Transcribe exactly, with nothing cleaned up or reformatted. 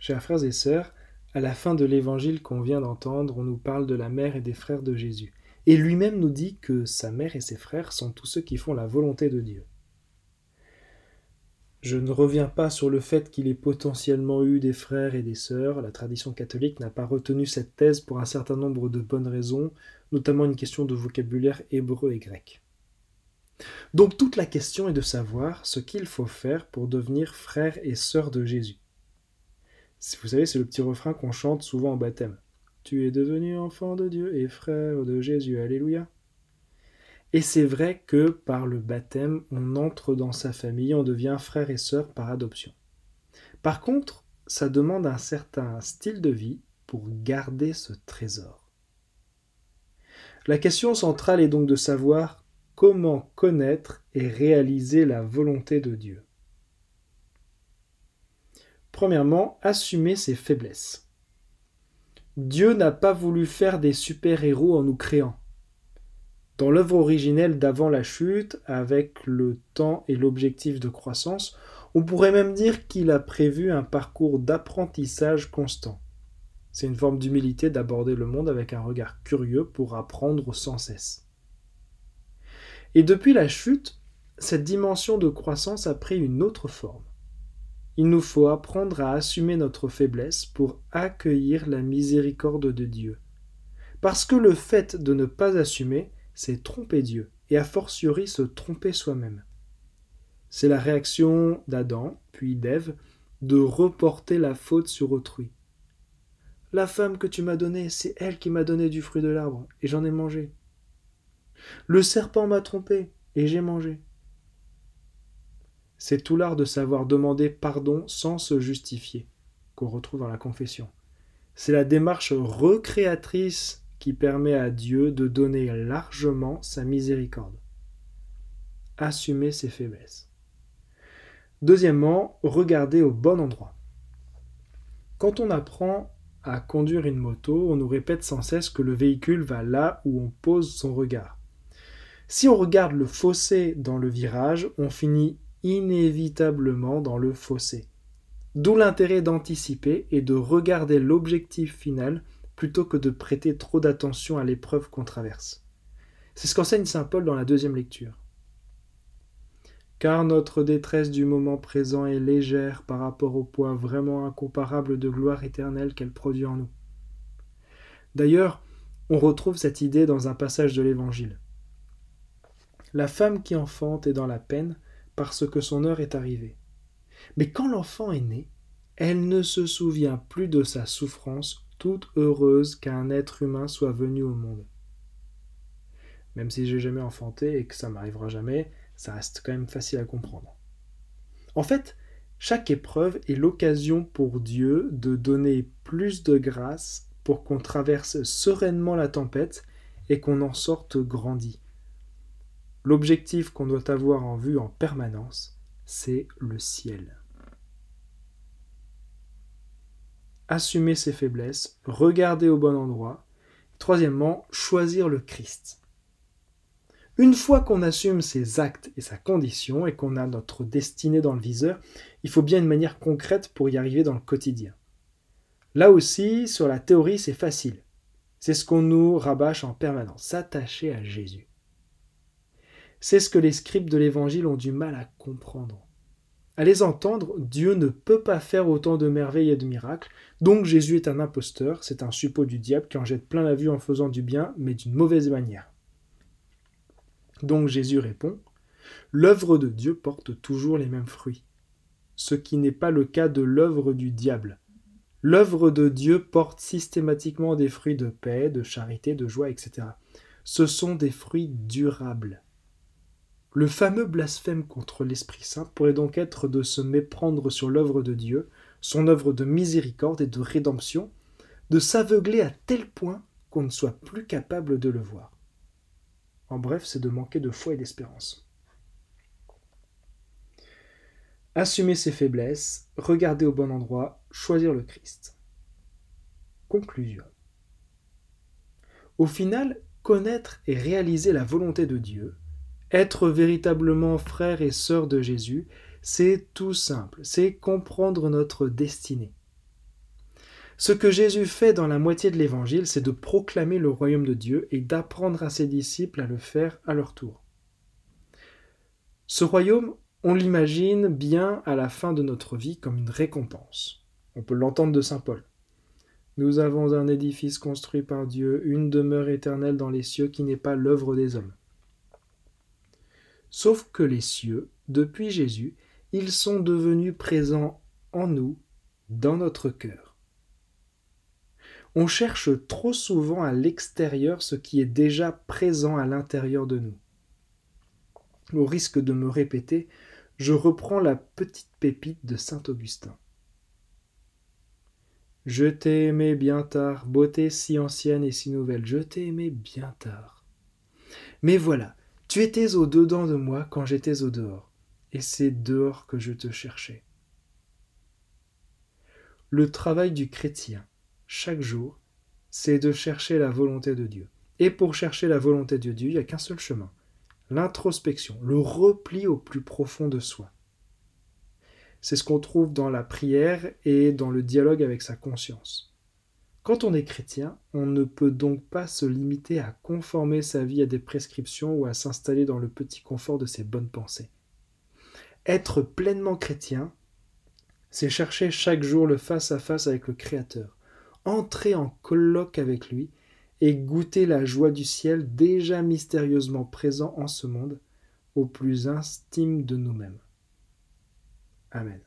Chers frères et sœurs, à la fin de l'évangile qu'on vient d'entendre, on nous parle de la mère et des frères de Jésus. Et lui-même nous dit que sa mère et ses frères sont tous ceux qui font la volonté de Dieu. Je ne reviens pas sur le fait qu'il ait potentiellement eu des frères et des sœurs. La tradition catholique n'a pas retenu cette thèse pour un certain nombre de bonnes raisons, notamment une question de vocabulaire hébreu et grec. Donc toute la question est de savoir ce qu'il faut faire pour devenir frère et sœur de Jésus. Vous savez, c'est le petit refrain qu'on chante souvent en baptême. « Tu es devenu enfant de Dieu et frère de Jésus, alléluia !» Et c'est vrai que par le baptême, on entre dans sa famille, on devient frère et sœur par adoption. Par contre, ça demande un certain style de vie pour garder ce trésor. La question centrale est donc de savoir comment connaître et réaliser la volonté de Dieu. Premièrement, assumer ses faiblesses. Dieu n'a pas voulu faire des super-héros en nous créant. Dans l'œuvre originelle d'avant la chute, avec le temps et l'objectif de croissance, on pourrait même dire qu'il a prévu un parcours d'apprentissage constant. C'est une forme d'humilité d'aborder le monde avec un regard curieux pour apprendre sans cesse. Et depuis la chute, cette dimension de croissance a pris une autre forme. Il nous faut apprendre à assumer notre faiblesse pour accueillir la miséricorde de Dieu. Parce que le fait de ne pas assumer, c'est tromper Dieu, et a fortiori se tromper soi-même. C'est la réaction d'Adam, puis d'Ève, de reporter la faute sur autrui. La femme que tu m'as donnée, c'est elle qui m'a donné du fruit de l'arbre, et j'en ai mangé. Le serpent m'a trompé, et j'ai mangé. C'est tout l'art de savoir demander pardon sans se justifier, qu'on retrouve dans la confession. C'est la démarche recréatrice qui permet à Dieu de donner largement sa miséricorde. Assumer ses faiblesses. Deuxièmement, regarder au bon endroit. Quand on apprend à conduire une moto, on nous répète sans cesse que le véhicule va là où on pose son regard. Si on regarde le fossé dans le virage, on finit inévitablement dans le fossé. D'où l'intérêt d'anticiper et de regarder l'objectif final plutôt que de prêter trop d'attention à l'épreuve qu'on traverse. C'est ce qu'enseigne saint Paul dans la deuxième lecture. Car notre détresse du moment présent est légère par rapport au poids vraiment incomparable de gloire éternelle qu'elle produit en nous. D'ailleurs, on retrouve cette idée dans un passage de l'Évangile. La femme qui enfante est dans la peine parce que son heure est arrivée. Mais quand l'enfant est né, elle ne se souvient plus de sa souffrance, toute heureuse qu'un être humain soit venu au monde. Même si j'ai jamais enfanté et que ça m'arrivera jamais, ça reste quand même facile à comprendre. En fait, chaque épreuve est l'occasion pour Dieu de donner plus de grâce pour qu'on traverse sereinement la tempête et qu'on en sorte grandi. L'objectif qu'on doit avoir en vue en permanence, c'est le ciel. Assumer ses faiblesses, regarder au bon endroit. Troisièmement, choisir le Christ. Une fois qu'on assume ses actes et sa condition et qu'on a notre destinée dans le viseur, il faut bien une manière concrète pour y arriver dans le quotidien. Là aussi, sur la théorie, c'est facile. C'est ce qu'on nous rabâche en permanence, s'attacher à Jésus. C'est ce que les scribes de l'Évangile ont du mal à comprendre. À les entendre, Dieu ne peut pas faire autant de merveilles et de miracles, donc Jésus est un imposteur, c'est un suppôt du diable qui en jette plein la vue en faisant du bien, mais d'une mauvaise manière. Donc Jésus répond, « L'œuvre de Dieu porte toujours les mêmes fruits, ce qui n'est pas le cas de l'œuvre du diable. L'œuvre de Dieu porte systématiquement des fruits de paix, de charité, de joie, et cetera. Ce sont des fruits durables. » Le fameux blasphème contre l'Esprit Saint pourrait donc être de se méprendre sur l'œuvre de Dieu, son œuvre de miséricorde et de rédemption, de s'aveugler à tel point qu'on ne soit plus capable de le voir. En bref, c'est de manquer de foi et d'espérance. Assumer ses faiblesses, regarder au bon endroit, choisir le Christ. Conclusion. Au final, connaître et réaliser la volonté de Dieu, être véritablement frère et sœur de Jésus, c'est tout simple, c'est comprendre notre destinée. Ce que Jésus fait dans la moitié de l'Évangile, c'est de proclamer le royaume de Dieu et d'apprendre à ses disciples à le faire à leur tour. Ce royaume, on l'imagine bien à la fin de notre vie comme une récompense. On peut l'entendre de saint Paul. Nous avons un édifice construit par Dieu, une demeure éternelle dans les cieux qui n'est pas l'œuvre des hommes. Sauf que les cieux, depuis Jésus, ils sont devenus présents en nous, dans notre cœur. On cherche trop souvent à l'extérieur ce qui est déjà présent à l'intérieur de nous. Au risque de me répéter, je reprends la petite pépite de saint Augustin. Je t'ai aimé bien tard, beauté si ancienne et si nouvelle, je t'ai aimé bien tard. Mais voilà, tu étais au-dedans de moi quand j'étais au dehors, et c'est dehors que je te cherchais. Le travail du chrétien, chaque jour, c'est de chercher la volonté de Dieu. Et pour chercher la volonté de Dieu, il n'y a qu'un seul chemin, l'introspection, le repli au plus profond de soi. C'est ce qu'on trouve dans la prière et dans le dialogue avec sa conscience. Quand on est chrétien, on ne peut donc pas se limiter à conformer sa vie à des prescriptions ou à s'installer dans le petit confort de ses bonnes pensées. Être pleinement chrétien, c'est chercher chaque jour le face-à-face avec le Créateur, entrer en colloque avec lui et goûter la joie du ciel déjà mystérieusement présent en ce monde, au plus intime de nous-mêmes. Amen.